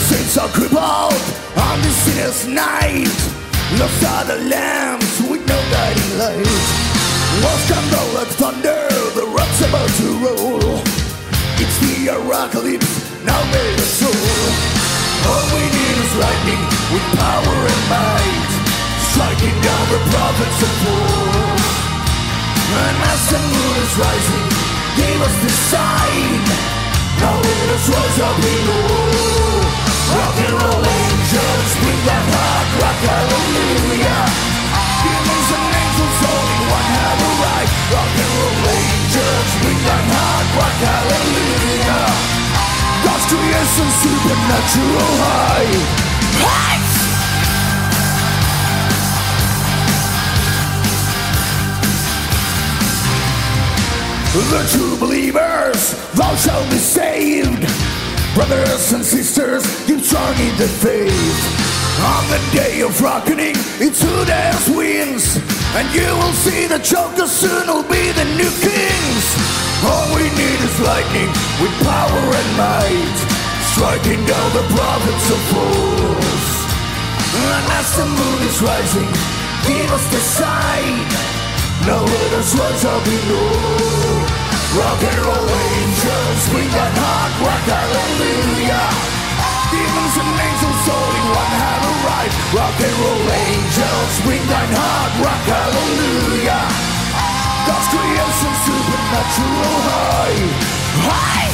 saints are crippled on this sinner's night. Lost are the lambs with no guiding light. Walls tremble like thunder, the rock's about to roll. It's the apocalypse, now may the soul. All we need is lightning with power and might, striking down the prophets of war. And as the moon is rising, give us the sign. Now let us rise up in war. Rock and roll angels, bring that hard rock, hallelujah. Demons and angels, only one have a right. Rock and roll angels, bring that hard rock, hallelujah. God's creation, supernatural high. Heights! The true believers, thou shalt be saved. Brothers and sisters, keep strong in the faith. On the day of reckoning, it's who dares wins. And you will see the Joker soon will be the new kings. All we need is lightning with power and might, striking down the prophets of fools. And as the moon is rising, give us the sign. Now let us rise up in all. Rock and roll angels, bring that hard rock, hallelujah. Demons and angels, only one have a right. Rock and roll angels, bring that hard rock, hallelujah. God's creation, supernatural high. High!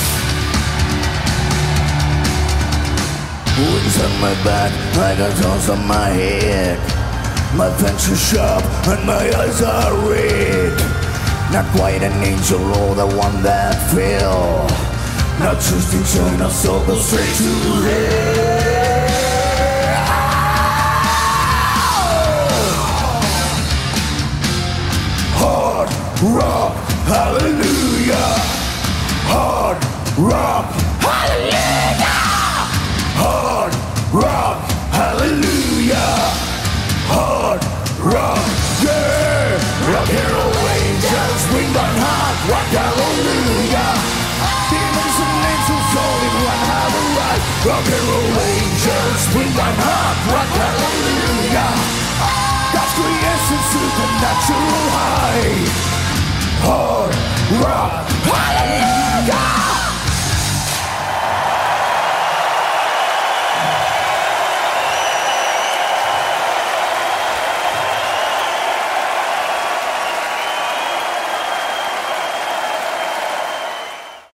Wings on my back, I got horns on my head. My fangs are sharp and my eyes are red. Not quite an angel or the one that fell. Not trusting China, so go straight to hell. Hard rock, hallelujah. Hard rock, hallelujah. Hard rock, hallelujah. Hard rock, yeah. Rock and roll angels, bring that hard rock, hallelujah. Demons and angels, only one have a right. Rock and roll angels, bring that hard rock, hallelujah. God's creation, supernatural high. Hard rock.